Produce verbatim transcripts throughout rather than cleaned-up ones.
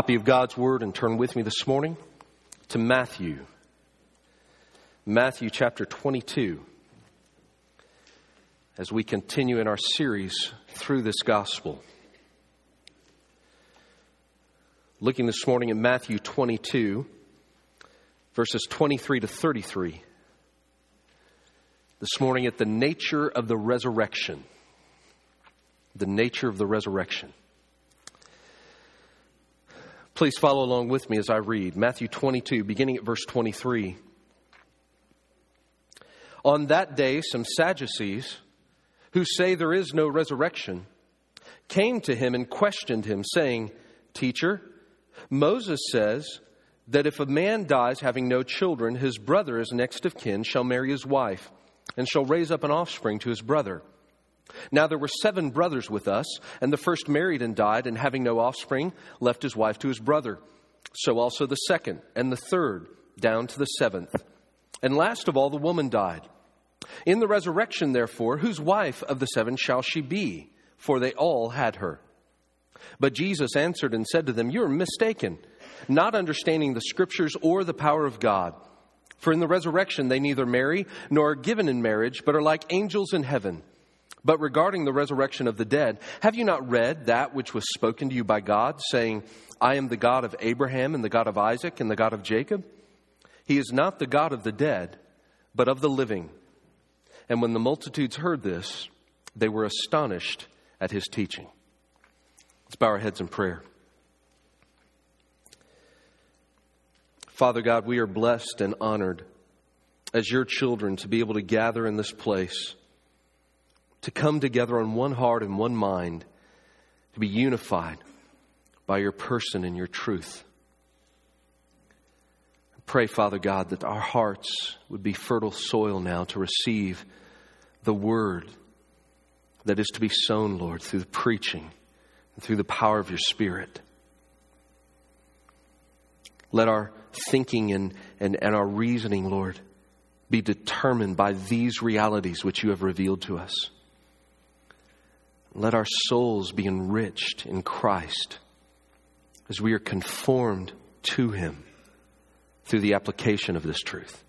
copy of God's Word and turn with me this morning to Matthew. Matthew chapter twenty-two. As we continue in our series through this gospel. Looking this morning at Matthew twenty-two, verses twenty-three to thirty-three. This morning at the nature of the resurrection. The nature of the resurrection. Please follow along with me as I read. Matthew twenty-two, beginning at verse twenty-three. On that day, some Sadducees, who say there is no resurrection, came to him and questioned him, saying, Teacher, Moses says that if a man dies having no children, his brother as next of kin shall marry his wife, and shall raise up an offspring to his brother. Now there were seven brothers with us, and the first married and died, and having no offspring, left his wife to his brother. So also the second, and the third, down to the seventh. And last of all, the woman died. In the resurrection, therefore, whose wife of the seven shall she be? For they all had her. But Jesus answered and said to them, You are mistaken, not understanding the Scriptures or the power of God. For in the resurrection they neither marry nor are given in marriage, but are like angels in heaven. But regarding the resurrection of the dead, have you not read that which was spoken to you by God, saying, I am the God of Abraham and the God of Isaac and the God of Jacob? He is not the God of the dead, but of the living. And when the multitudes heard this, they were astonished at his teaching. Let's bow our heads in prayer. Father God, we are blessed and honored as your children to be able to gather in this place, to come together on one heart and one mind, to be unified by your person and your truth. I pray, Father God, that our hearts would be fertile soil now to receive the word that is to be sown, Lord, through the preaching and through the power of your Spirit. Let our thinking and, and, and our reasoning, Lord, be determined by these realities which you have revealed to us. Let our souls be enriched in Christ as we are conformed to him through the application of this truth.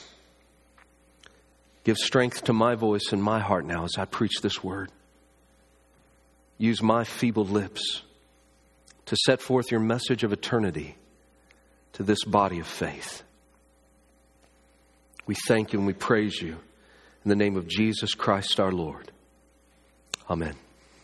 Give strength to my voice and my heart now as I preach this word. Use my feeble lips to set forth your message of eternity to this body of faith. We thank you and we praise you in the name of Jesus Christ our Lord. Amen.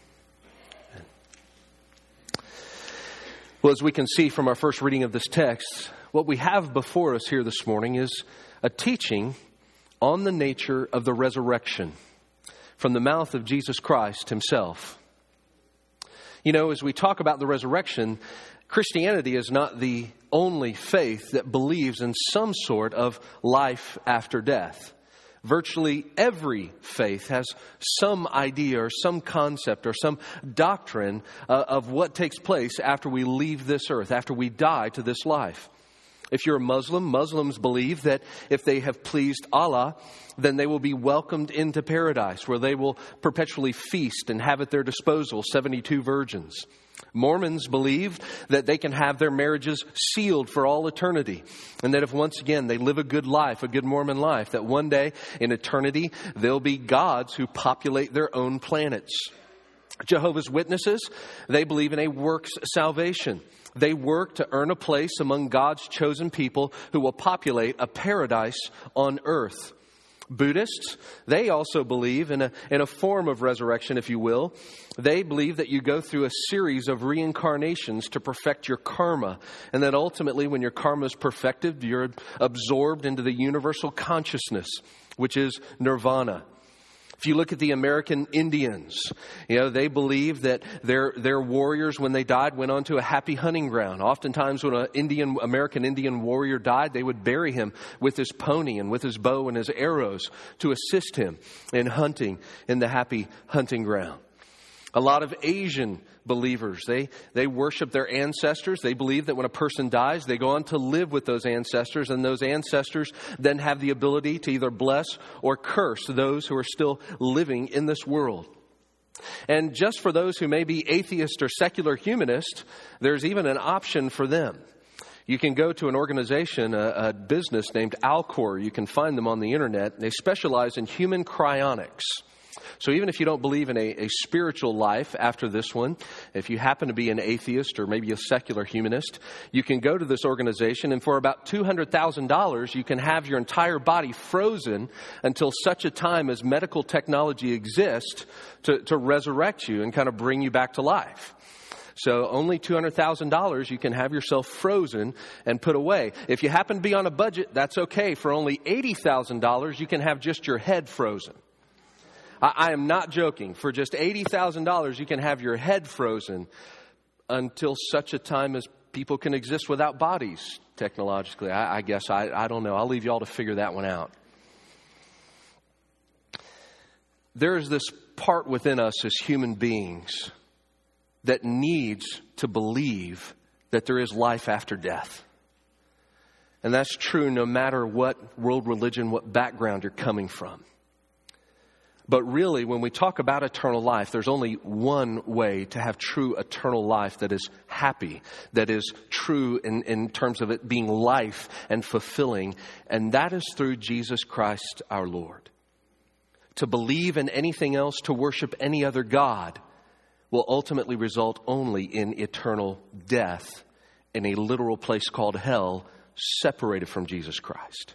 Well, as we can see from our first reading of this text, what we have before us here this morning is a teaching on the nature of the resurrection from the mouth of Jesus Christ himself. You know, as we talk about the resurrection, Christianity is not the only faith that believes in some sort of life after death. Virtually every faith has some idea or some concept or some doctrine uh, of what takes place after we leave this earth, after we die to this life. If you're a Muslim, Muslims believe that if they have pleased Allah, then they will be welcomed into paradise, where they will perpetually feast and have at their disposal seventy-two virgins. Mormons believe that they can have their marriages sealed for all eternity, and that if once again they live a good life, a good Mormon life, that one day in eternity they'll be gods who populate their own planets. Jehovah's Witnesses, they believe in a works salvation. They work to earn a place among God's chosen people who will populate a paradise on earth. Buddhists, they also believe in a, in a form of resurrection, if you will. They believe that you go through a series of reincarnations to perfect your karma. And that ultimately, when your karma is perfected, you're absorbed into the universal consciousness, which is nirvana. If you look at the American Indians, you know, they believe that their their warriors, when they died, went on to a happy hunting ground. Oftentimes when an Indian, American Indian warrior died, they would bury him with his pony and with his bow and his arrows to assist him in hunting in the happy hunting ground. A lot of Asian believers, they, they worship their ancestors. They believe that when a person dies, they go on to live with those ancestors, and those ancestors then have the ability to either bless or curse those who are still living in this world. And just for those who may be atheist or secular humanist, there's even an option for them. You can go to an organization, a, a business named Alcor. You can find them on the internet. They specialize in human cryonics. So even if you don't believe in a, a spiritual life after this one, if you happen to be an atheist or maybe a secular humanist, you can go to this organization, and for about two hundred thousand dollars, you can have your entire body frozen until such a time as medical technology exists to, to resurrect you and kind of bring you back to life. So only two hundred thousand dollars, you can have yourself frozen and put away. If you happen to be on a budget, that's okay. For only eighty thousand dollars, you can have just your head frozen. I am not joking. For just eighty thousand dollars, you can have your head frozen until such a time as people can exist without bodies technologically. I, I guess, I, I don't know. I'll leave you all to figure that one out. There is this part within us as human beings that needs to believe that there is life after death. And that's true no matter what world religion, what background you're coming from. But really, when we talk about eternal life, there's only one way to have true eternal life that is happy, that is true in, in terms of it being life and fulfilling, and that is through Jesus Christ our Lord. To believe in anything else, to worship any other God, will ultimately result only in eternal death in a literal place called hell, separated from Jesus Christ.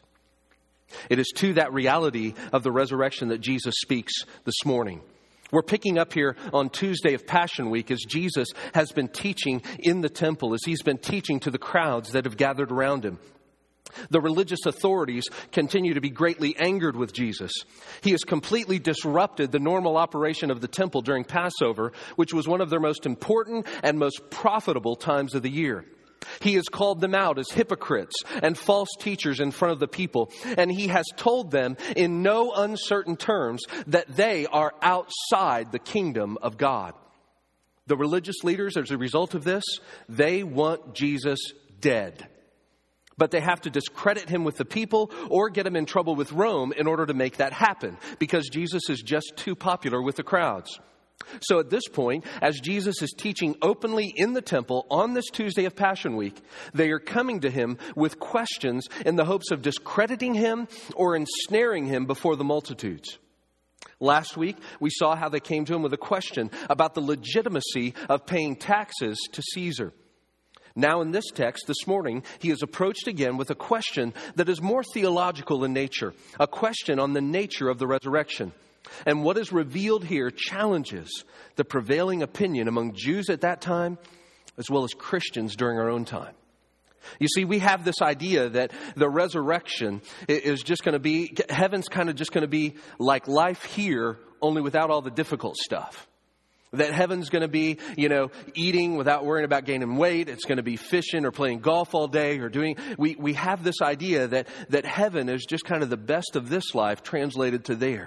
It is to that reality of the resurrection that Jesus speaks this morning. We're picking up here on Tuesday of Passion Week as Jesus has been teaching in the temple, as he's been teaching to the crowds that have gathered around him. The religious authorities continue to be greatly angered with Jesus. He has completely disrupted the normal operation of the temple during Passover, which was one of their most important and most profitable times of the year. He has called them out as hypocrites and false teachers in front of the people. And he has told them in no uncertain terms that they are outside the kingdom of God. The religious leaders, as a result of this, they want Jesus dead. But they have to discredit him with the people or get him in trouble with Rome in order to make that happen, because Jesus is just too popular with the crowds. So at this point, as Jesus is teaching openly in the temple on this Tuesday of Passion Week, they are coming to him with questions in the hopes of discrediting him or ensnaring him before the multitudes. Last week, we saw how they came to him with a question about the legitimacy of paying taxes to Caesar. Now in this text this morning, he is approached again with a question that is more theological in nature, a question on the nature of the resurrection. And what is revealed here challenges the prevailing opinion among Jews at that time, as well as Christians during our own time. You see, we have this idea that the resurrection is just going to be, heaven's kind of just going to be like life here, only without all the difficult stuff. That heaven's going to be, you know, eating without worrying about gaining weight. It's going to be fishing or playing golf all day or doing, we, we have this idea that, that heaven is just kind of the best of this life translated to there.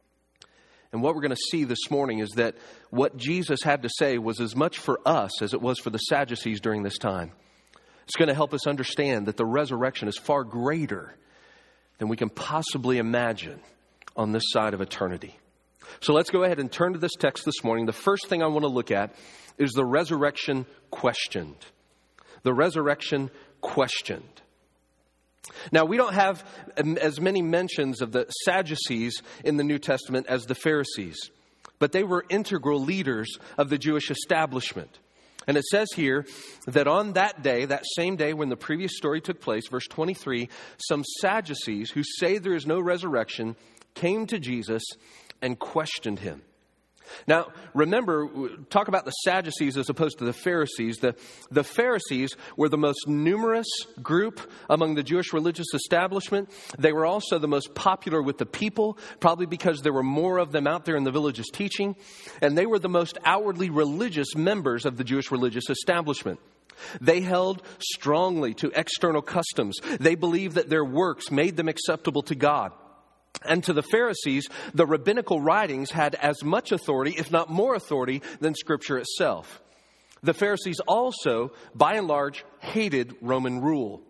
And what we're going to see this morning is that what Jesus had to say was as much for us as it was for the Sadducees during this time. It's going to help us understand that the resurrection is far greater than we can possibly imagine on this side of eternity. So let's go ahead and turn to this text this morning. The first thing I want to look at is the resurrection questioned. The resurrection questioned. Now, we don't have as many mentions of the Sadducees in the New Testament as the Pharisees, but they were integral leaders of the Jewish establishment. And it says here that on that day, that same day when the previous story took place, verse twenty-three, some Sadducees who say there is no resurrection came to Jesus and questioned him. Now, remember, talk about the Sadducees as opposed to the Pharisees. The, the Pharisees were the most numerous group among the Jewish religious establishment. They were also the most popular with the people, probably because there were more of them out there in the villages teaching. And they were the most outwardly religious members of the Jewish religious establishment. They held strongly to external customs. They believed that their works made them acceptable to God. And to the Pharisees, the rabbinical writings had as much authority, if not more authority, than Scripture itself. The Pharisees also, by and large, hated Roman rule.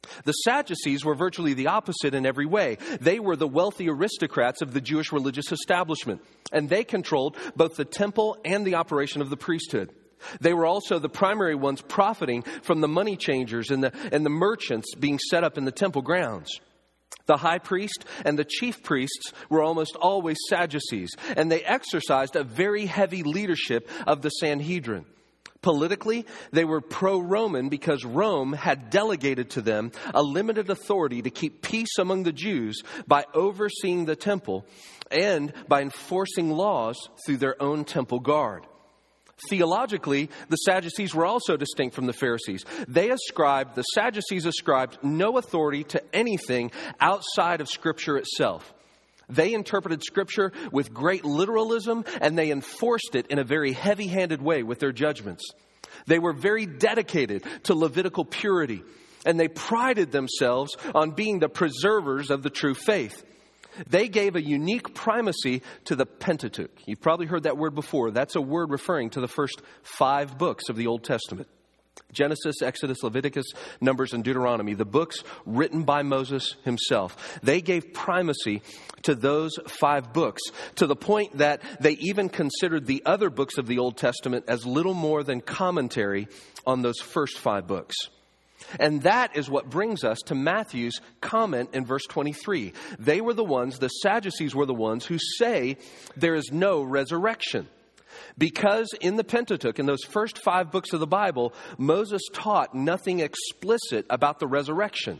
The Sadducees were virtually the opposite in every way. They were the wealthy aristocrats of the Jewish religious establishment, and they controlled both the temple and the operation of the priesthood. They were also the primary ones profiting from the money changers and the, and the merchants being set up in the temple grounds. The high priest and the chief priests were almost always Sadducees, and they exercised a very heavy leadership of the Sanhedrin. Politically, they were pro-Roman because Rome had delegated to them a limited authority to keep peace among the Jews by overseeing the temple and by enforcing laws through their own temple guard. Theologically, the Sadducees were also distinct from the Pharisees. They ascribed, the Sadducees ascribed no authority to anything outside of Scripture itself. They interpreted Scripture with great literalism, and they enforced it in a very heavy-handed way with their judgments. They were very dedicated to Levitical purity, and they prided themselves on being the preservers of the true faith. They gave a unique primacy to the Pentateuch. You've probably heard that word before. That's a word referring to the first five books of the Old Testament. Genesis, Exodus, Leviticus, Numbers, and Deuteronomy, the books written by Moses himself. They gave primacy to those five books to the point that they even considered the other books of the Old Testament as little more than commentary on those first five books. And that is what brings us to Matthew's comment in verse twenty-three. They were the ones, the Sadducees were the ones who say there is no resurrection. Because in the Pentateuch, in those first five books of the Bible, Moses taught nothing explicit about the resurrection.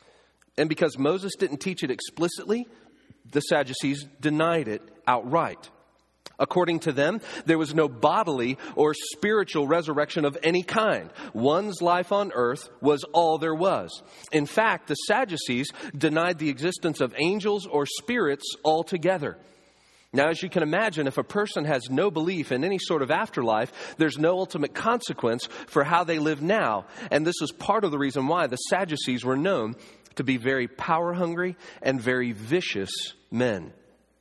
And because Moses didn't teach it explicitly, the Sadducees denied it outright. According to them, there was no bodily or spiritual resurrection of any kind. One's life on earth was all there was. In fact, the Sadducees denied the existence of angels or spirits altogether. Now, as you can imagine, if a person has no belief in any sort of afterlife, there's no ultimate consequence for how they live now. And this is part of the reason why the Sadducees were known to be very power-hungry and very vicious men.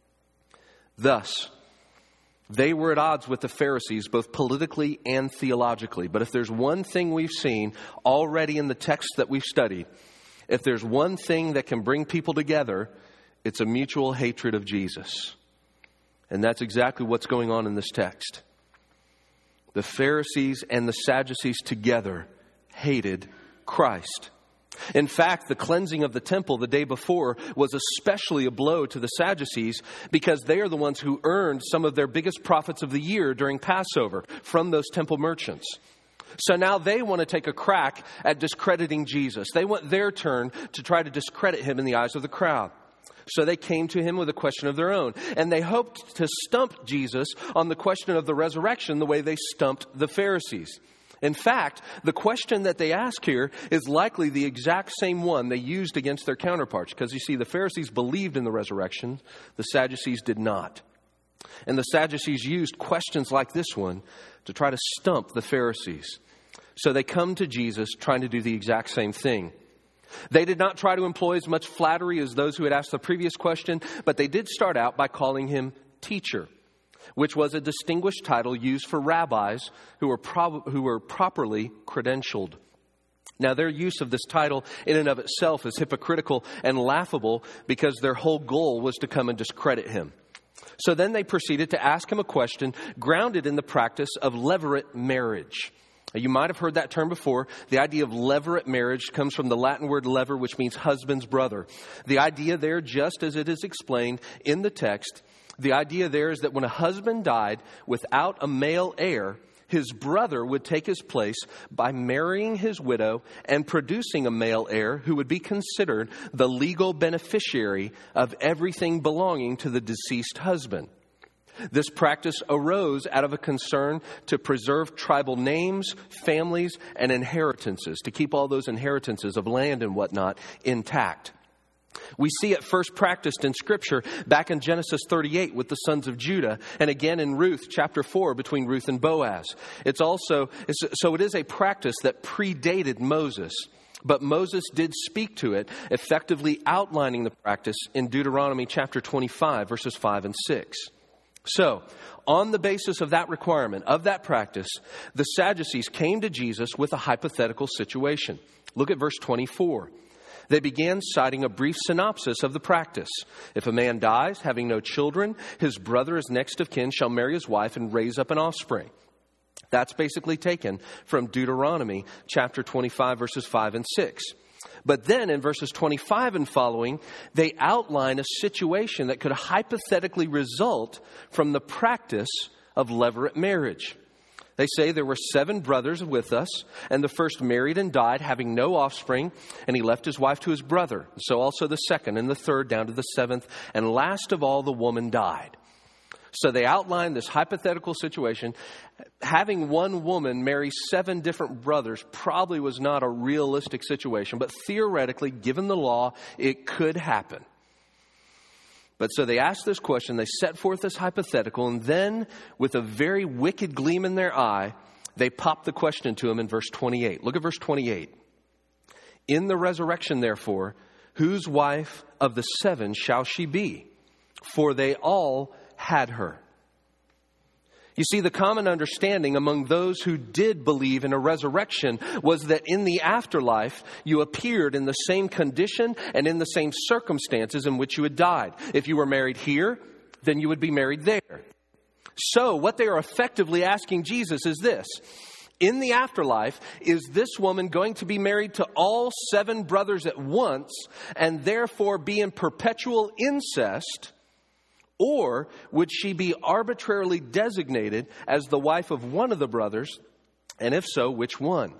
Thus, they were at odds with the Pharisees, both politically and theologically. But if there's one thing we've seen already in the text that we've studied, if there's one thing that can bring people together, it's a mutual hatred of Jesus. And that's exactly what's going on in this text. The Pharisees and the Sadducees together hated Christ. In fact, the cleansing of the temple the day before was especially a blow to the Sadducees because they are the ones who earned some of their biggest profits of the year during Passover from those temple merchants. So now they want to take a crack at discrediting Jesus. They want their turn to try to discredit him in the eyes of the crowd. So they came to him with a question of their own. And they hoped to stump Jesus on the question of the resurrection the way they stumped the Pharisees. In fact, the question that they ask here is likely the exact same one they used against their counterparts. Because you see, the Pharisees believed in the resurrection. The Sadducees did not. And the Sadducees used questions like this one to try to stump the Pharisees. So they come to Jesus trying to do the exact same thing. They did not try to employ as much flattery as those who had asked the previous question, but they did start out by calling him teacher, which was a distinguished title used for rabbis who were, prob- who were properly credentialed. Now, their use of this title in and of itself is hypocritical and laughable because their whole goal was to come and discredit him. So then they proceeded to ask him a question grounded in the practice of levirate marriage. You might have heard that term before. The idea of levirate marriage comes from the Latin word lever, which means husband's brother. The idea there, just as it is explained in the text, the idea there is that when a husband died without a male heir, his brother would take his place by marrying his widow and producing a male heir who would be considered the legal beneficiary of everything belonging to the deceased husband. This practice arose out of a concern to preserve tribal names, families, and inheritances, to keep all those inheritances of land and whatnot intact. We see it first practiced in Scripture back in Genesis thirty-eight with the sons of Judah, and again in Ruth chapter four between Ruth and Boaz. It's also it's, so it is a practice that predated Moses, but Moses did speak to it, effectively outlining the practice in Deuteronomy chapter twenty-five, verses five and six. So, on the basis of that requirement, of that practice, the Sadducees came to Jesus with a hypothetical situation. Look at verse twenty-four. They began citing a brief synopsis of the practice. If a man dies, having no children, his brother as next of kin shall marry his wife and raise up an offspring. That's basically taken from Deuteronomy chapter twenty-five, verses five and six. But then in verses twenty-five and following, they outline a situation that could hypothetically result from the practice of levirate marriage. They say there were seven brothers with us, and the first married and died, having no offspring, and he left his wife to his brother. So also the second and the third down to the seventh, and last of all the woman died. So they outline this hypothetical situation. Having one woman marry seven different brothers probably was not a realistic situation, but theoretically, given the law, it could happen. But so they asked this question, they set forth this hypothetical, and then with a very wicked gleam in their eye, they popped the question to him in verse twenty-eight. Look at verse twenty-eight. In the resurrection, therefore, whose wife of the seven shall she be? For they all had her. You see, the common understanding among those who did believe in a resurrection was that in the afterlife, you appeared in the same condition and in the same circumstances in which you had died. If you were married here, then you would be married there. So what they are effectively asking Jesus is this. In the afterlife, is this woman going to be married to all seven brothers at once and therefore be in perpetual incest? Or would she be arbitrarily designated as the wife of one of the brothers? And if so, which one?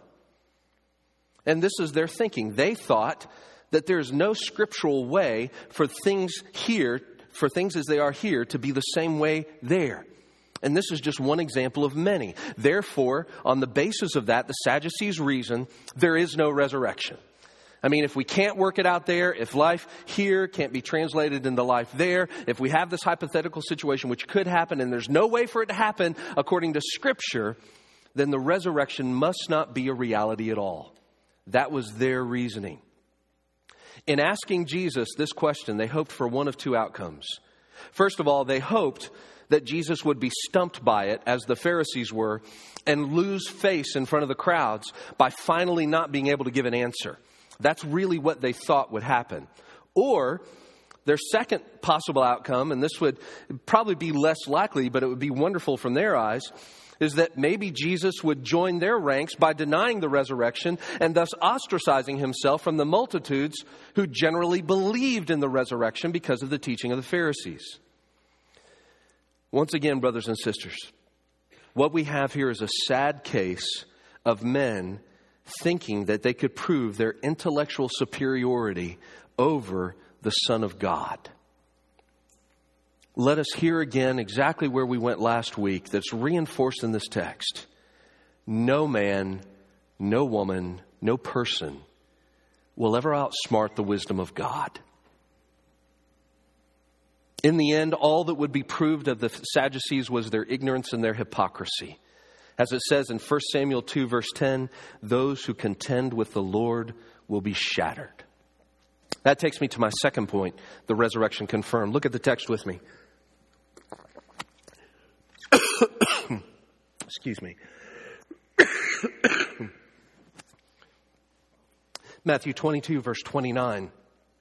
And this is their thinking. They thought that there's no scriptural way for things here, for things as they are here, to be the same way there. And this is just one example of many. Therefore, on the basis of that, the Sadducees reason there is no resurrection. I mean, if we can't work it out there, if life here can't be translated into life there, if we have this hypothetical situation which could happen and there's no way for it to happen according to Scripture, then the resurrection must not be a reality at all. That was their reasoning. In asking Jesus this question, they hoped for one of two outcomes. First of all, they hoped that Jesus would be stumped by it, as the Pharisees were, and lose face in front of the crowds by finally not being able to give an answer. That's really what they thought would happen. Or their second possible outcome, and this would probably be less likely, but it would be wonderful from their eyes, is that maybe Jesus would join their ranks by denying the resurrection and thus ostracizing himself from the multitudes who generally believed in the resurrection because of the teaching of the Pharisees. Once again, brothers and sisters, what we have here is a sad case of men thinking that they could prove their intellectual superiority over the Son of God. Let us hear again exactly where we went last week that's reinforced in this text. No man, no woman, no person will ever outsmart the wisdom of God. In the end, all that would be proved of the Sadducees was their ignorance and their hypocrisy. As it says in First Samuel two, verse ten, those who contend with the Lord will be shattered. That takes me to my second point, the resurrection confirmed. Look at the text with me. Excuse me. Matthew twenty-two, verse twenty-nine.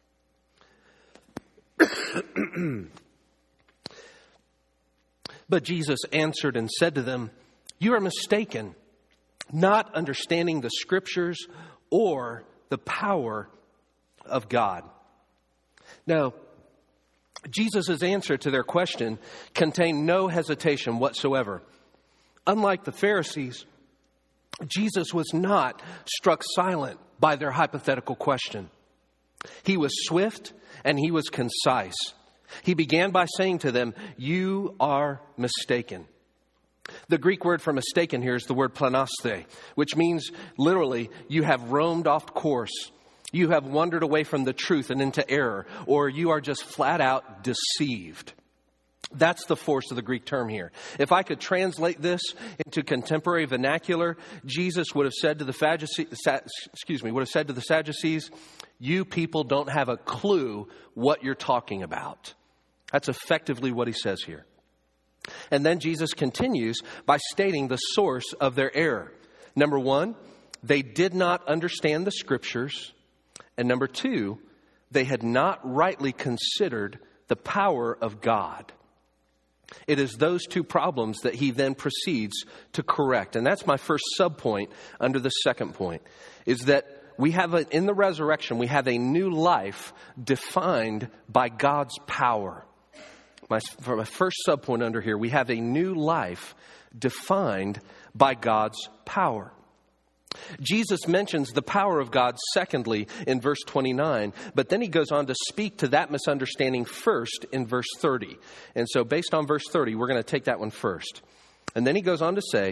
But Jesus answered and said to them, you are mistaken, not understanding the Scriptures or the power of God. Now, Jesus' answer to their question contained no hesitation whatsoever. Unlike the Pharisees, Jesus was not struck silent by their hypothetical question. He was swift and he was concise. He began by saying to them, you are mistaken. The Greek word for mistaken here is the word planaste, which means literally you have roamed off course. You have wandered away from the truth and into error, or you are just flat out deceived. That's the force of the Greek term here. If I could translate this into contemporary vernacular, Jesus would have said to the Sadducees, excuse me, would have said to the Sadducees, you people don't have a clue what you're talking about. That's effectively what he says here. And then Jesus continues by stating the source of their error. Number one, they did not understand the Scriptures. And number two, they had not rightly considered the power of God. It is those two problems that he then proceeds to correct. And that's my first subpoint under the second point, is that we have a, in the resurrection, we have a new life defined by God's power. My, for my first subpoint under here, we have a new life defined by God's power. Jesus mentions the power of God secondly in verse twenty-nine, but then he goes on to speak to that misunderstanding first in verse thirty. And so based on verse thirty, we're going to take that one first. And then he goes on to say,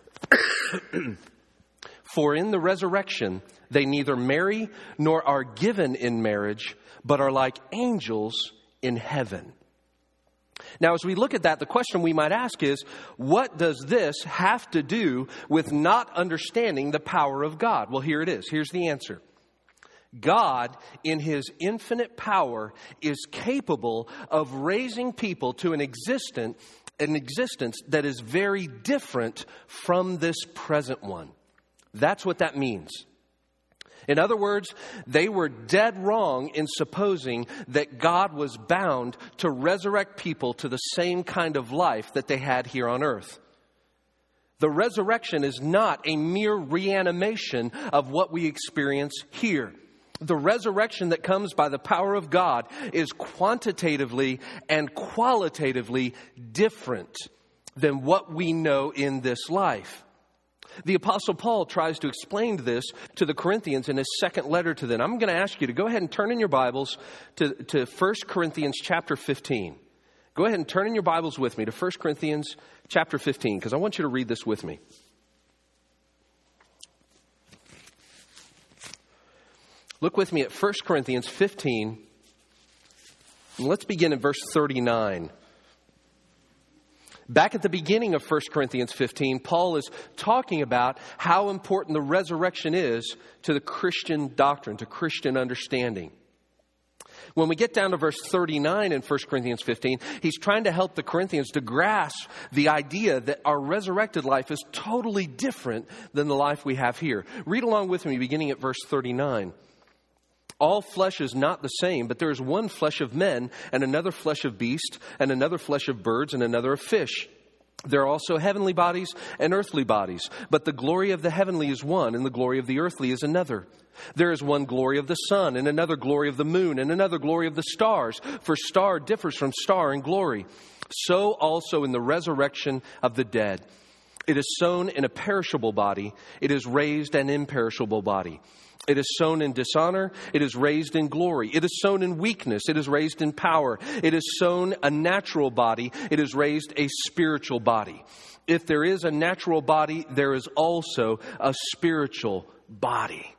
for in the resurrection, they neither marry nor are given in marriage, but are like angels in heaven. Now, as we look at that, the question we might ask is, what does this have to do with not understanding the power of God? Well, here it is. Here's the answer. God, in his infinite power, is capable of raising people to an existence, an existence that is very different from this present one. That's what that means. In other words, they were dead wrong in supposing that God was bound to resurrect people to the same kind of life that they had here on earth. The resurrection is not a mere reanimation of what we experience here. The resurrection that comes by the power of God is quantitatively and qualitatively different than what we know in this life. The Apostle Paul tries to explain this to the Corinthians in his second letter to them. I'm going to ask you to go ahead and turn in your Bibles to, to First Corinthians chapter fifteen. Go ahead and turn in your Bibles with me to First Corinthians chapter fifteen, because I want you to read this with me. Look with me at First Corinthians fifteen. And let's begin in verse thirty-nine. Back at the beginning of First Corinthians fifteen, Paul is talking about how important the resurrection is to the Christian doctrine, to Christian understanding. When we get down to verse thirty-nine in First Corinthians fifteen, he's trying to help the Corinthians to grasp the idea that our resurrected life is totally different than the life we have here. Read along with me, beginning at verse thirty-nine. All flesh is not the same, but there is one flesh of men, and another flesh of beasts, and another flesh of birds, and another of fish. There are also heavenly bodies and earthly bodies, but the glory of the heavenly is one, and the glory of the earthly is another. There is one glory of the sun, and another glory of the moon, and another glory of the stars, for star differs from star in glory. So also in the resurrection of the dead. It is sown in a perishable body, it is raised an imperishable body. It is sown in dishonor, it is raised in glory. It is sown in weakness, it is raised in power. It is sown a natural body, it is raised a spiritual body. If there is a natural body, there is also a spiritual body.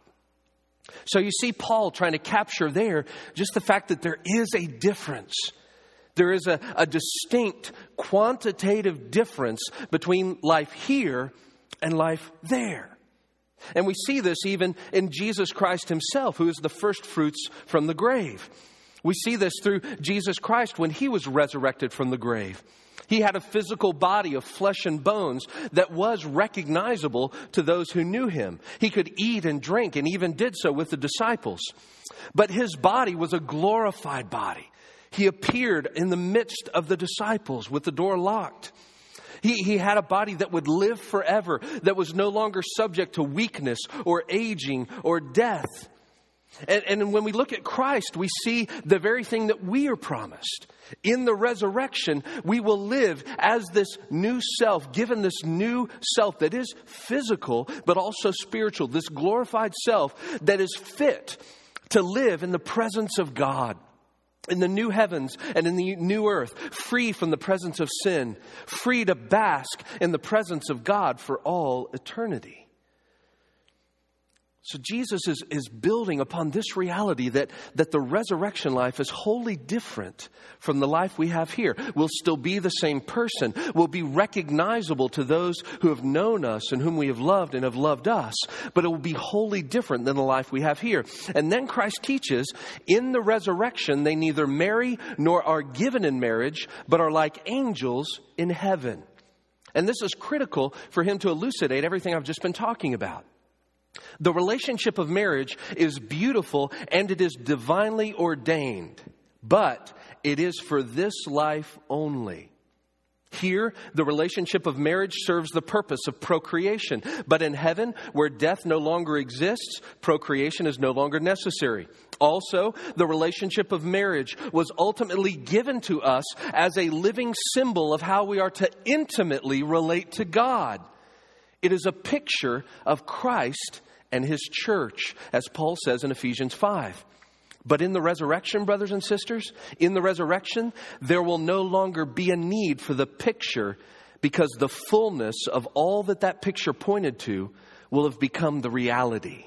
So you see Paul trying to capture there just the fact that there is a difference. There is a, a distinct quantitative difference between life here and life there. And we see this even in Jesus Christ himself, who is the first fruits from the grave. We see this through Jesus Christ when he was resurrected from the grave. He had a physical body of flesh and bones that was recognizable to those who knew him. He could eat and drink and even did so with the disciples. But his body was a glorified body. He appeared in the midst of the disciples with the door locked. He, he had a body that would live forever, that was no longer subject to weakness or aging or death. And, and when we look at Christ, we see the very thing that we are promised. In the resurrection, we will live as this new self, given this new self that is physical, but also spiritual, this glorified self that is fit to live in the presence of God. In the new heavens and in the new earth, free from the presence of sin, free to bask in the presence of God for all eternity. So Jesus is, is building upon this reality that, that the resurrection life is wholly different from the life we have here. We'll still be the same person. We'll be recognizable to those who have known us and whom we have loved and have loved us. But it will be wholly different than the life we have here. And then Christ teaches, in the resurrection, they neither marry nor are given in marriage, but are like angels in heaven. And this is critical for him to elucidate everything I've just been talking about. The relationship of marriage is beautiful and it is divinely ordained, but it is for this life only. Here, the relationship of marriage serves the purpose of procreation. But in heaven, where death no longer exists, procreation is no longer necessary. Also, the relationship of marriage was ultimately given to us as a living symbol of how we are to intimately relate to God. It is a picture of Christ and His church, as Paul says in Ephesians five. But in the resurrection, brothers and sisters, in the resurrection, there will no longer be a need for the picture, because the fullness of all that that picture pointed to will have become the reality.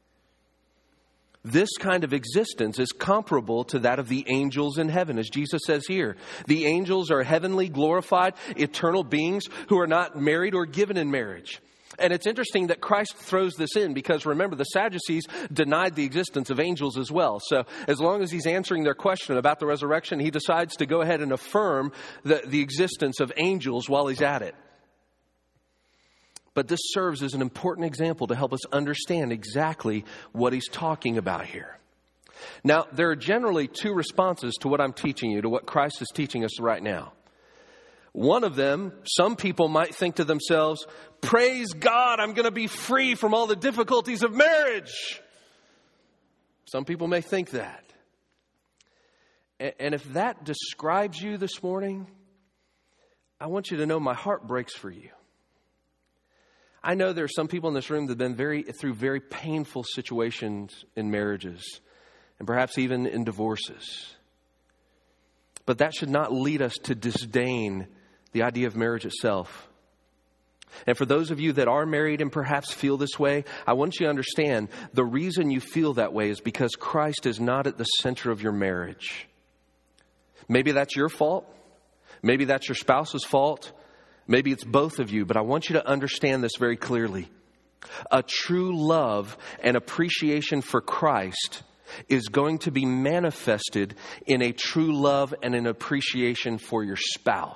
This kind of existence is comparable to that of the angels in heaven, as Jesus says here. The angels are heavenly, glorified, eternal beings who are not married or given in marriage. And it's interesting that Christ throws this in because, remember, the Sadducees denied the existence of angels as well. So as long as He's answering their question about the resurrection, He decides to go ahead and affirm the, the existence of angels while He's at it. But this serves as an important example to help us understand exactly what He's talking about here. Now, there are generally two responses to what I'm teaching you, to what Christ is teaching us right now. One of them, some people might think to themselves, praise God, I'm going to be free from all the difficulties of marriage. Some people may think that. And if that describes you this morning, I want you to know my heart breaks for you. I know there are some people in this room that have been very through very painful situations in marriages and perhaps even in divorces. But that should not lead us to disdain the idea of marriage itself. And for those of you that are married and perhaps feel this way, I want you to understand the reason you feel that way is because Christ is not at the center of your marriage. Maybe that's your fault. Maybe that's your spouse's fault. Maybe it's both of you, but I want you to understand this very clearly. A true love and appreciation for Christ is going to be manifested in a true love and an appreciation for your spouse.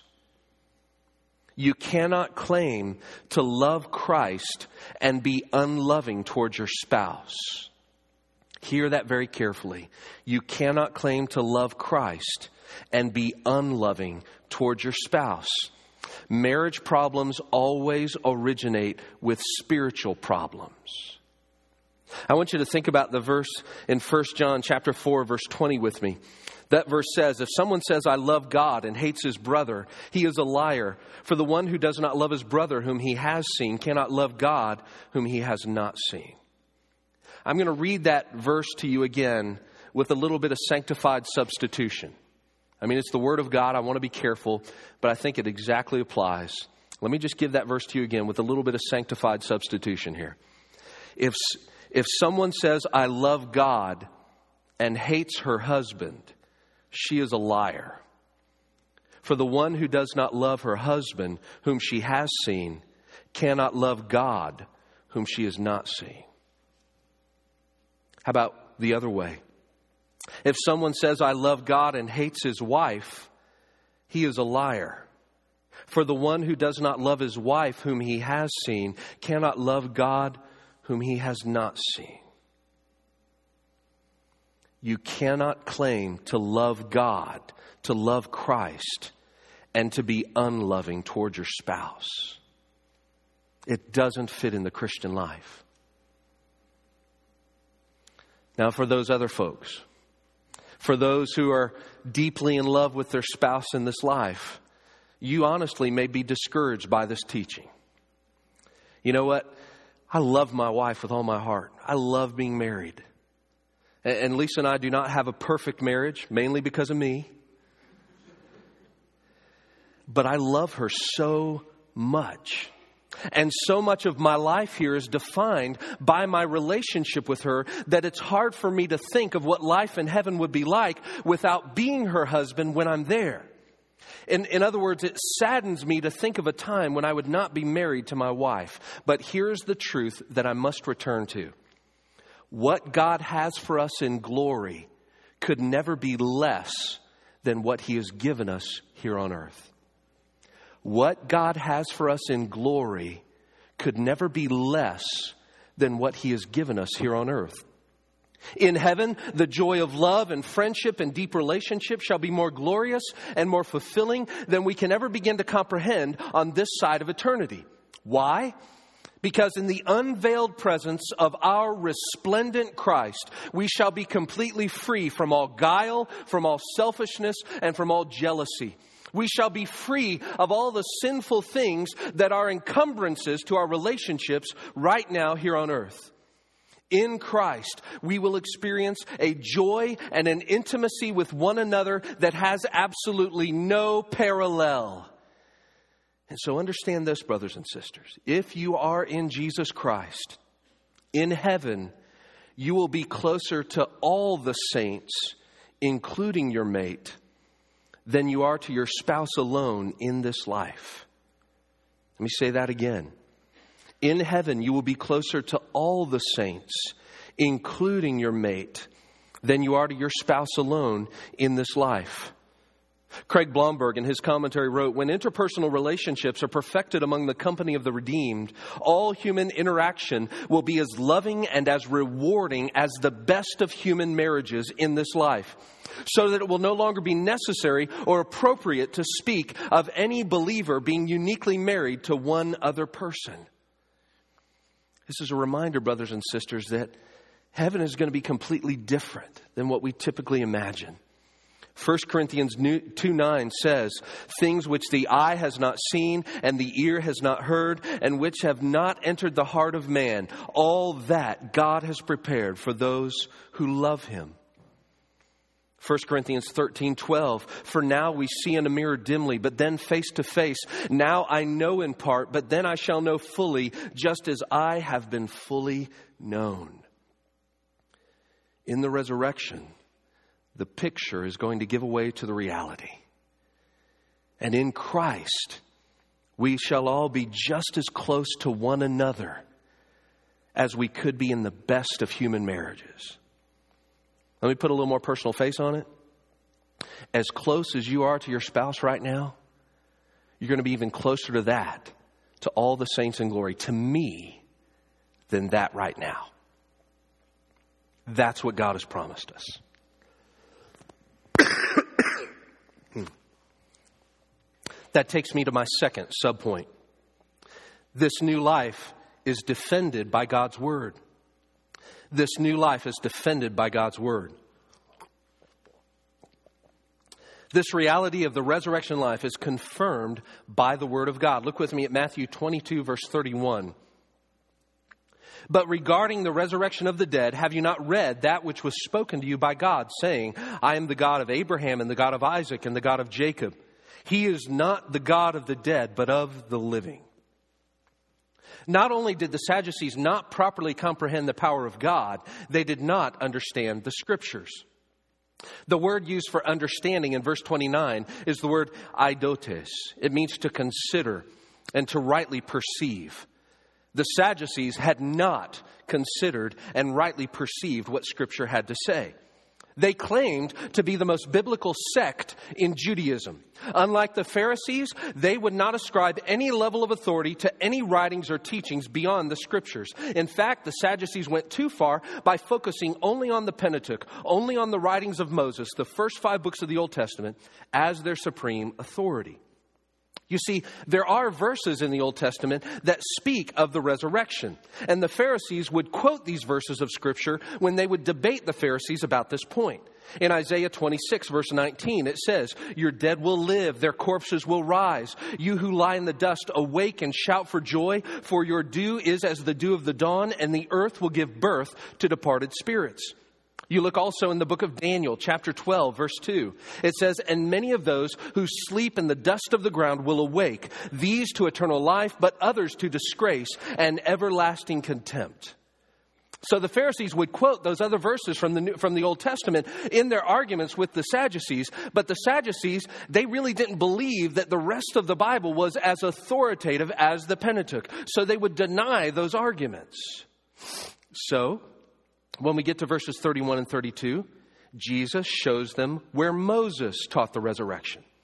You cannot claim to love Christ and be unloving towards your spouse. Hear that very carefully. You cannot claim to love Christ and be unloving towards your spouse. Marriage problems always originate with spiritual problems. I want you to think about the verse in First John chapter four, verse twenty with me. That verse says, if someone says, I love God and hates his brother, he is a liar. For the one who does not love his brother whom he has seen cannot love God whom he has not seen. I'm going to read that verse to you again with a little bit of sanctified substitution. I mean, it's the Word of God. I want to be careful, but I think it exactly applies. Let me just give that verse to you again with a little bit of sanctified substitution here. If, if someone says, I love God and hates her husband, she is a liar. For the one who does not love her husband, whom she has seen, cannot love God, whom she has not seen. How about the other way? If someone says, I love God and hates his wife, he is a liar. For the one who does not love his wife, whom he has seen, cannot love God, whom he has not seen. You cannot claim to love God, to love Christ, and to be unloving toward your spouse. It doesn't fit in the Christian life. Now, for those other folks, for those who are deeply in love with their spouse in this life, you honestly may be discouraged by this teaching. You know what? I love my wife with all my heart. I love being married. And Lisa and I do not have a perfect marriage, mainly because of me. But I love her so much. And so much of my life here is defined by my relationship with her that it's hard for me to think of what life in heaven would be like without being her husband when I'm there. In, in other words, it saddens me to think of a time when I would not be married to my wife. But here's the truth that I must return to. What God has for us in glory could never be less than what He has given us here on earth. What God has for us in glory could never be less than what he has given us here on earth. In heaven, the joy of love and friendship and deep relationship shall be more glorious and more fulfilling than we can ever begin to comprehend on this side of eternity. Why? Because in the unveiled presence of our resplendent Christ, we shall be completely free from all guile, from all selfishness, and from all jealousy. We shall be free of all the sinful things that are encumbrances to our relationships right now here on earth. In Christ, we will experience a joy and an intimacy with one another that has absolutely no parallel. And so understand this, brothers and sisters. If you are in Jesus Christ, in heaven, you will be closer to all the saints, including your mate, than you are to your spouse alone in this life. Let me say that again. In heaven, you will be closer to all the saints, including your mate, than you are to your spouse alone in this life. Craig Blomberg in his commentary wrote, when interpersonal relationships are perfected among the company of the redeemed, all human interaction will be as loving and as rewarding as the best of human marriages in this life, so that it will no longer be necessary or appropriate to speak of any believer being uniquely married to one other person. This is a reminder, brothers and sisters, that heaven is going to be completely different than what we typically imagine. First Corinthians two nine says, things which the eye has not seen and the ear has not heard and which have not entered the heart of man, all that God has prepared for those who love him. First Corinthians thirteen twelve, for now we see in a mirror dimly, but then face to face. Now I know in part, but then I shall know fully, just as I have been fully known. In the resurrection, the picture is going to give way to the reality. And in Christ, we shall all be just as close to one another as we could be in the best of human marriages. Let me put a little more personal face on it. As close as you are to your spouse right now, you're going to be even closer to that, to all the saints in glory, to me, than that right now. That's what God has promised us. That takes me to my second subpoint. This new life is defended by God's word. This new life is defended by God's word. This reality of the resurrection life is confirmed by the word of God. Look with me at Matthew twenty-two, verse thirty-one. But regarding the resurrection of the dead, have you not read that which was spoken to you by God, saying, I am the God of Abraham and the God of Isaac and the God of Jacob. He is not the God of the dead, but of the living. Not only did the Sadducees not properly comprehend the power of God, they did not understand the Scriptures. The word used for understanding in verse twenty-nine is the word eidotes. It means to consider and to rightly perceive. The Sadducees had not considered and rightly perceived what Scripture had to say. They claimed to be the most biblical sect in Judaism. Unlike the Pharisees, they would not ascribe any level of authority to any writings or teachings beyond the Scriptures. In fact, the Sadducees went too far by focusing only on the Pentateuch, only on the writings of Moses, the first five books of the Old Testament, as their supreme authority. You see, there are verses in the Old Testament that speak of the resurrection. And the Pharisees would quote these verses of Scripture when they would debate the Pharisees about this point. In Isaiah twenty-six, verse nineteen, it says, your dead will live, their corpses will rise. You who lie in the dust, awake and shout for joy, for your dew is as the dew of the dawn, and the earth will give birth to departed spirits. You look also in the book of Daniel, chapter twelve, verse two. It says, and many of those who sleep in the dust of the ground will awake, these to eternal life, but others to disgrace and everlasting contempt. So the Pharisees would quote those other verses from the New, from the Old Testament in their arguments with the Sadducees. But the Sadducees, they really didn't believe that the rest of the Bible was as authoritative as the Pentateuch. So they would deny those arguments. So when we get to verses thirty-one and thirty-two, Jesus shows them where Moses taught the resurrection.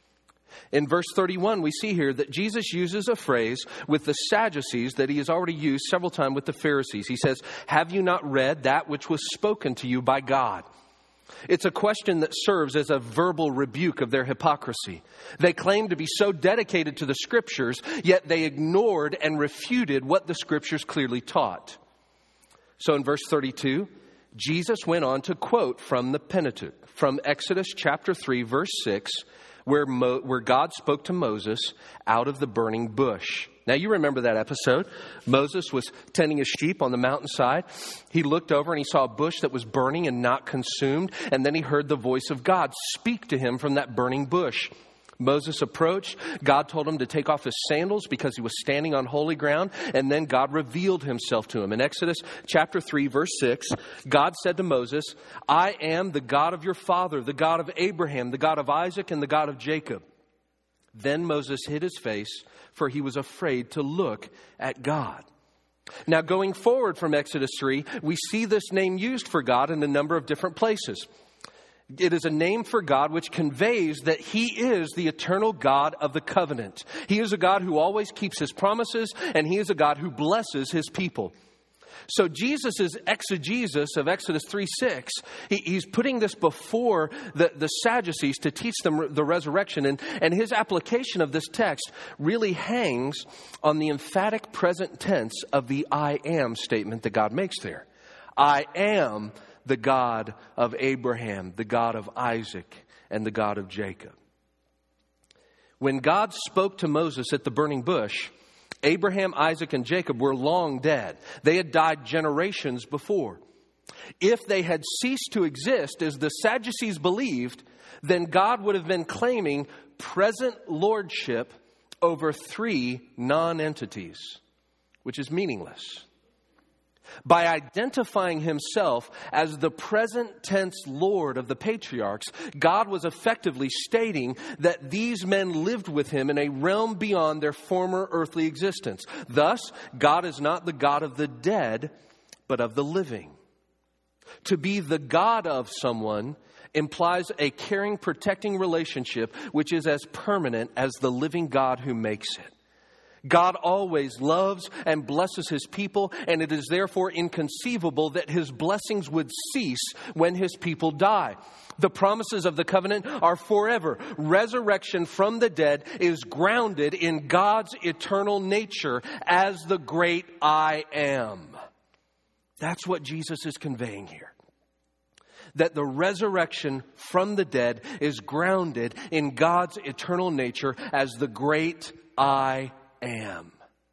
In verse thirty-one, we see here that Jesus uses a phrase with the Sadducees that he has already used several times with the Pharisees. He says, "Have you not read that which was spoken to you by God?" It's a question that serves as a verbal rebuke of their hypocrisy. They claim to be so dedicated to the Scriptures, yet they ignored and refuted what the Scriptures clearly taught. So in verse thirty-two, Jesus went on to quote from the Pentateuch, from Exodus chapter three, verse six, where Mo, where God spoke to Moses out of the burning bush. Now, you remember that episode. Moses was tending his sheep on the mountainside. He looked over and he saw a bush that was burning and not consumed. And then he heard the voice of God speak to him from that burning bush. Moses approached. God told him to take off his sandals because he was standing on holy ground. And then God revealed himself to him. In Exodus chapter three, verse six, God said to Moses, "I am the God of your father, the God of Abraham, the God of Isaac, and the God of Jacob." Then Moses hid his face, for he was afraid to look at God. Now, going forward from Exodus three, we see this name used for God in a number of different places. It is a name for God which conveys that He is the eternal God of the covenant. He is a God who always keeps His promises, and He is a God who blesses His people. So Jesus' exegesis of Exodus three six, he, he's putting this before the, the Sadducees to teach them the resurrection. And, and his application of this text really hangs on the emphatic present tense of the I am statement that God makes there. I am the God of Abraham, the God of Isaac, and the God of Jacob. When God spoke to Moses at the burning bush, Abraham, Isaac, and Jacob were long dead. They had died generations before. If they had ceased to exist, as the Sadducees believed, then God would have been claiming present lordship over three non-entities, which is meaningless. By identifying himself as the present tense Lord of the patriarchs, God was effectively stating that these men lived with him in a realm beyond their former earthly existence. Thus, God is not the God of the dead, but of the living. To be the God of someone implies a caring, protecting relationship which is as permanent as the living God who makes it. God always loves and blesses His people, and it is therefore inconceivable that His blessings would cease when His people die. The promises of the covenant are forever. Resurrection from the dead is grounded in God's eternal nature as the great I am. That's what Jesus is conveying here. That the resurrection from the dead is grounded in God's eternal nature as the great I am.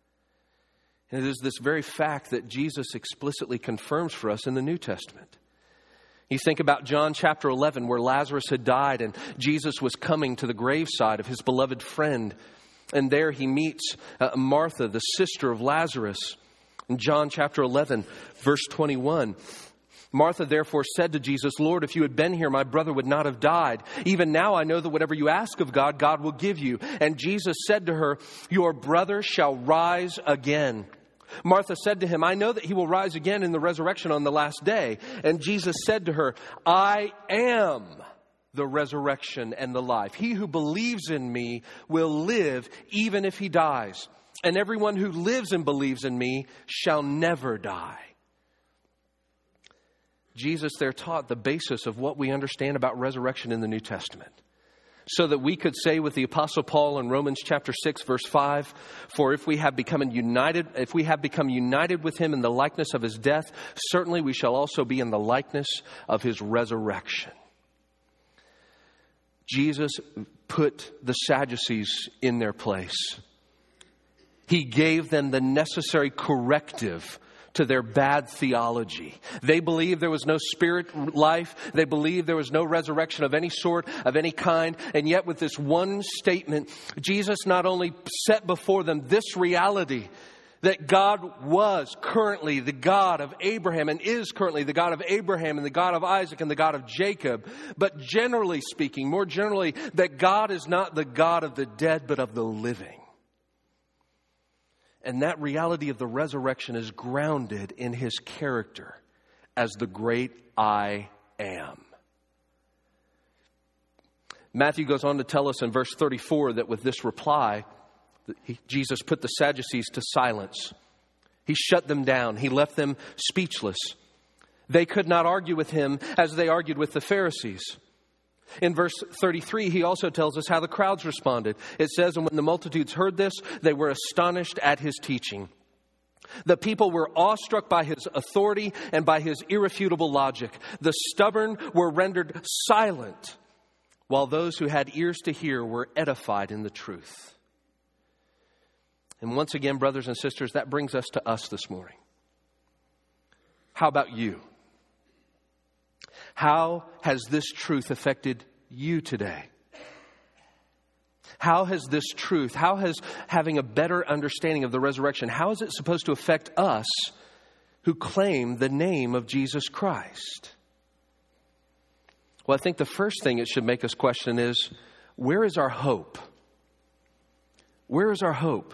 And it is this very fact that Jesus explicitly confirms for us in the New Testament. You think about John chapter eleven, where Lazarus had died and Jesus was coming to the graveside of his beloved friend. And there he meets uh, Martha, the sister of Lazarus. In John chapter eleven, verse twenty-one, Martha therefore said to Jesus, "Lord, if you had been here, my brother would not have died. Even now I know that whatever you ask of God, God will give you." And Jesus said to her, "Your brother shall rise again." Martha said to him, "I know that he will rise again in the resurrection on the last day." And Jesus said to her, "I am the resurrection and the life. He who believes in me will live even if he dies. And everyone who lives and believes in me shall never die." Jesus there taught the basis of what we understand about resurrection in the New Testament, so that we could say with the Apostle Paul in Romans chapter six, verse five, "For if we have become united, if we have become united with him in the likeness of his death, certainly we shall also be in the likeness of his resurrection." Jesus put the Sadducees in their place. He gave them the necessary corrective to their bad theology. They believed there was no spirit life. They believed there was no resurrection of any sort, of any kind. And yet with this one statement, Jesus not only set before them this reality, that God was currently the God of Abraham and is currently the God of Abraham and the God of Isaac and the God of Jacob, but generally speaking, more generally, that God is not the God of the dead, but of the living. And that reality of the resurrection is grounded in his character as the great I am. Matthew goes on to tell us in verse thirty-four that with this reply, he, Jesus put the Sadducees to silence. He shut them down. He left them speechless. They could not argue with him as they argued with the Pharisees. In verse thirty-three, he also tells us how the crowds responded. It says, and when the multitudes heard this, they were astonished at his teaching. The people were awestruck by his authority and by his irrefutable logic. The stubborn were rendered silent, while those who had ears to hear were edified in the truth. And once again, brothers and sisters, that brings us to us this morning. How about you? How has this truth affected you today? How has this truth, how has having a better understanding of the resurrection, how is it supposed to affect us who claim the name of Jesus Christ? Well, I think the first thing it should make us question is, where is our hope? Where is our hope?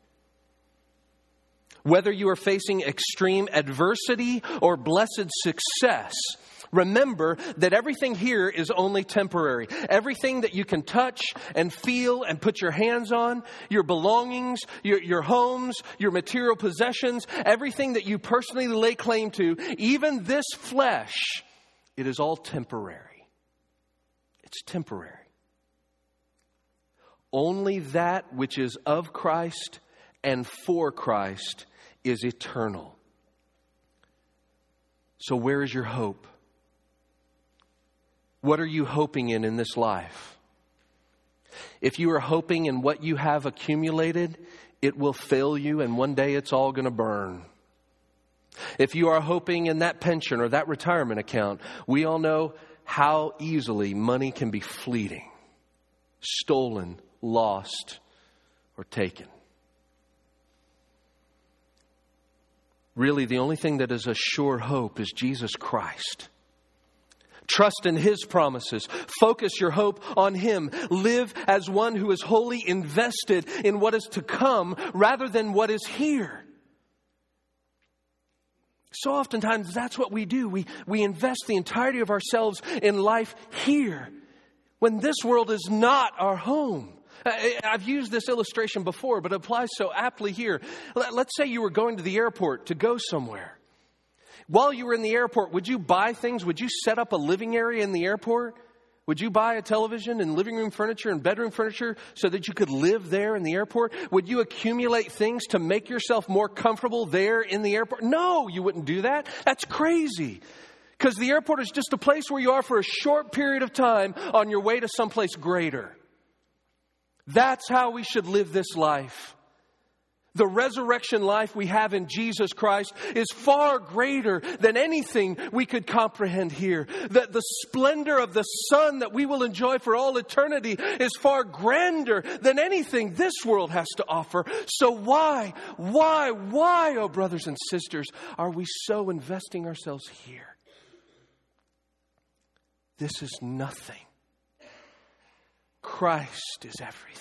Whether you are facing extreme adversity or blessed success, remember that everything here is only temporary. Everything that you can touch and feel and put your hands on, your belongings, your, your homes, your material possessions, everything that you personally lay claim to, even this flesh, it is all temporary. It's temporary. Only that which is of Christ and for Christ is eternal. So where is your hope? What are you hoping in in this life? If you are hoping in what you have accumulated, it will fail you and one day it's all going to burn. If you are hoping in that pension or that retirement account, we all know how easily money can be fleeting, stolen, lost, or taken. Really, the only thing that is a sure hope is Jesus Christ. Trust in His promises. Focus your hope on Him. Live as one who is wholly invested in what is to come rather than what is here. So oftentimes that's what we do. We, we invest the entirety of ourselves in life here when this world is not our home. I've used this illustration before, but it applies so aptly here. Let's say you were going to the airport to go somewhere. While you were in the airport, would you buy things? Would you set up a living area in the airport? Would you buy a television and living room furniture and bedroom furniture so that you could live there in the airport? Would you accumulate things to make yourself more comfortable there in the airport? No, you wouldn't do that. That's crazy. Because the airport is just a place where you are for a short period of time on your way to someplace greater. That's how we should live this life. The resurrection life we have in Jesus Christ is far greater than anything we could comprehend here. The, the splendor of the sun that we will enjoy for all eternity is far grander than anything this world has to offer. So why, why, why, oh brothers and sisters, are we so investing ourselves here? This is nothing. Christ is everything.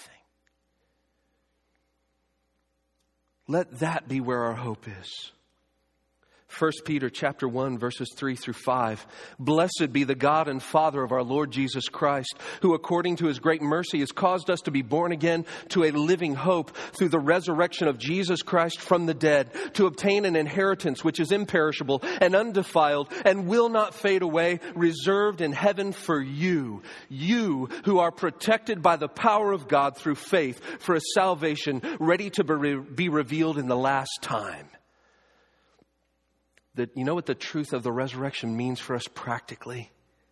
Let that be where our hope is. First Peter chapter one, verses three through five. Blessed be the God and Father of our Lord Jesus Christ, who according to His great mercy has caused us to be born again to a living hope through the resurrection of Jesus Christ from the dead, to obtain an inheritance which is imperishable and undefiled and will not fade away, reserved in heaven for you, you who are protected by the power of God through faith for a salvation ready to be revealed in the last time. That, you know what the truth of the resurrection means for us practically?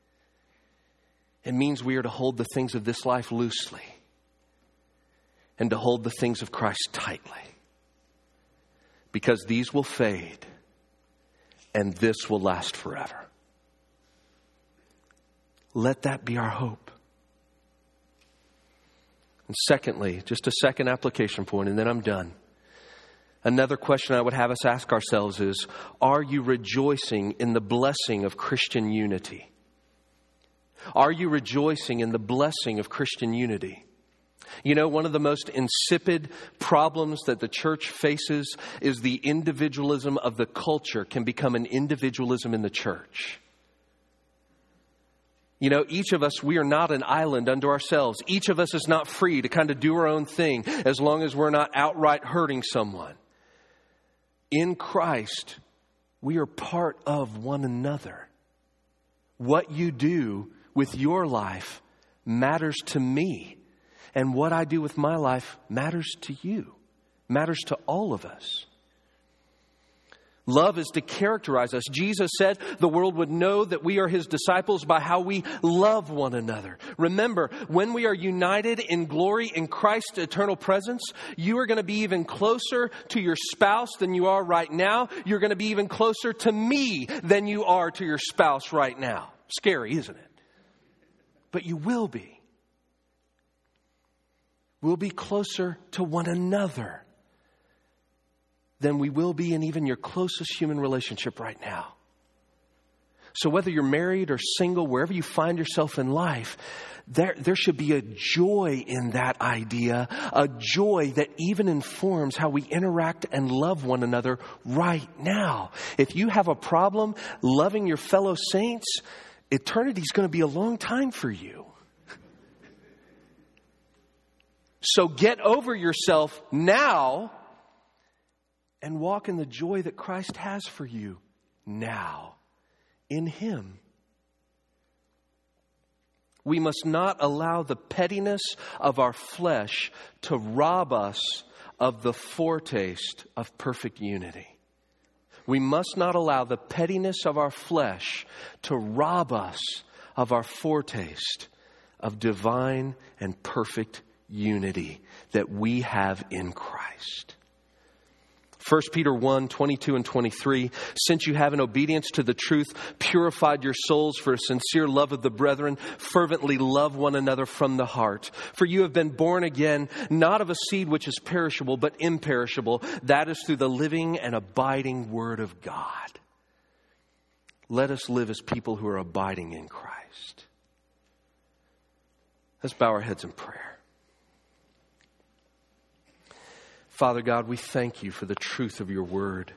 It means we are to hold the things of this life loosely and to hold the things of Christ tightly. Because these will fade and this will last forever. Let that be our hope. And secondly, just a second application point and then I'm done. Another question I would have us ask ourselves is, are you rejoicing in the blessing of Christian unity? Are you rejoicing in the blessing of Christian unity? You know, one of the most insipid problems that the church faces is the individualism of the culture can become an individualism in the church. You know, each of us, we are not an island unto ourselves. Each of us is not free to kind of do our own thing as long as we're not outright hurting someone. In Christ, we are part of one another. What you do with your life matters to me. And what I do with my life matters to you, matters to all of us. Love is to characterize us. Jesus said the world would know that we are His disciples by how we love one another. Remember, when we are united in glory in Christ's eternal presence, you are going to be even closer to your spouse than you are right now. You're going to be even closer to me than you are to your spouse right now. Scary, isn't it? But you will be. We'll be closer to one another than we will be in even your closest human relationship right now. So whether you're married or single, wherever you find yourself in life, there, there should be a joy in that idea, a joy that even informs how we interact and love one another right now. If you have a problem loving your fellow saints, eternity is going to be a long time for you. So get over yourself now and walk in the joy that Christ has for you now in Him. We must not allow the pettiness of our flesh to rob us of the foretaste of perfect unity. We must not allow the pettiness of our flesh to rob us of our foretaste of divine and perfect unity that we have in Christ. First Peter one, twenty-two and twenty-three, since you have in obedience to the truth purified your souls for a sincere love of the brethren, fervently love one another from the heart. For you have been born again, not of a seed which is perishable, but imperishable. That is through the living and abiding Word of God. Let us live as people who are abiding in Christ. Let's bow our heads in prayer. Father God, we thank you for the truth of your word.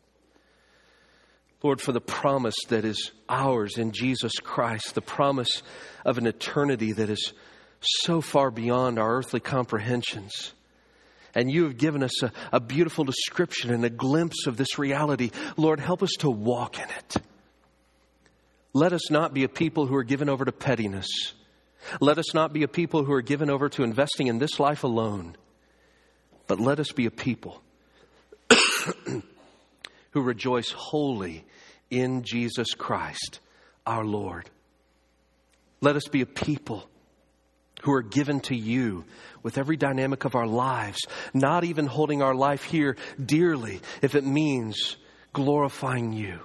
Lord, for the promise that is ours in Jesus Christ, the promise of an eternity that is so far beyond our earthly comprehensions. And you have given us a, a beautiful description and a glimpse of this reality. Lord, help us to walk in it. Let us not be a people who are given over to pettiness. Let us not be a people who are given over to investing in this life alone. But let us be a people who rejoice wholly in Jesus Christ, our Lord. Let us be a people who are given to you with every dynamic of our lives, not even holding our life here dearly if it means glorifying you.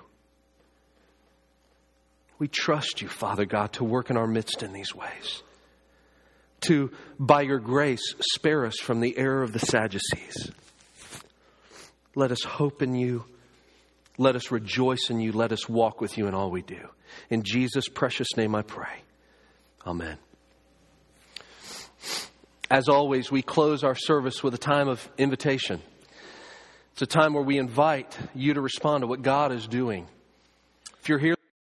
We trust you, Father God, to work in our midst in these ways. To, by your grace, spare us from the error of the Sadducees. Let us hope in you. Let us rejoice in you. Let us walk with you in all we do. In Jesus' precious name I pray. Amen. As always, we close our service with a time of invitation. It's a time where we invite you to respond to what God is doing. If you're here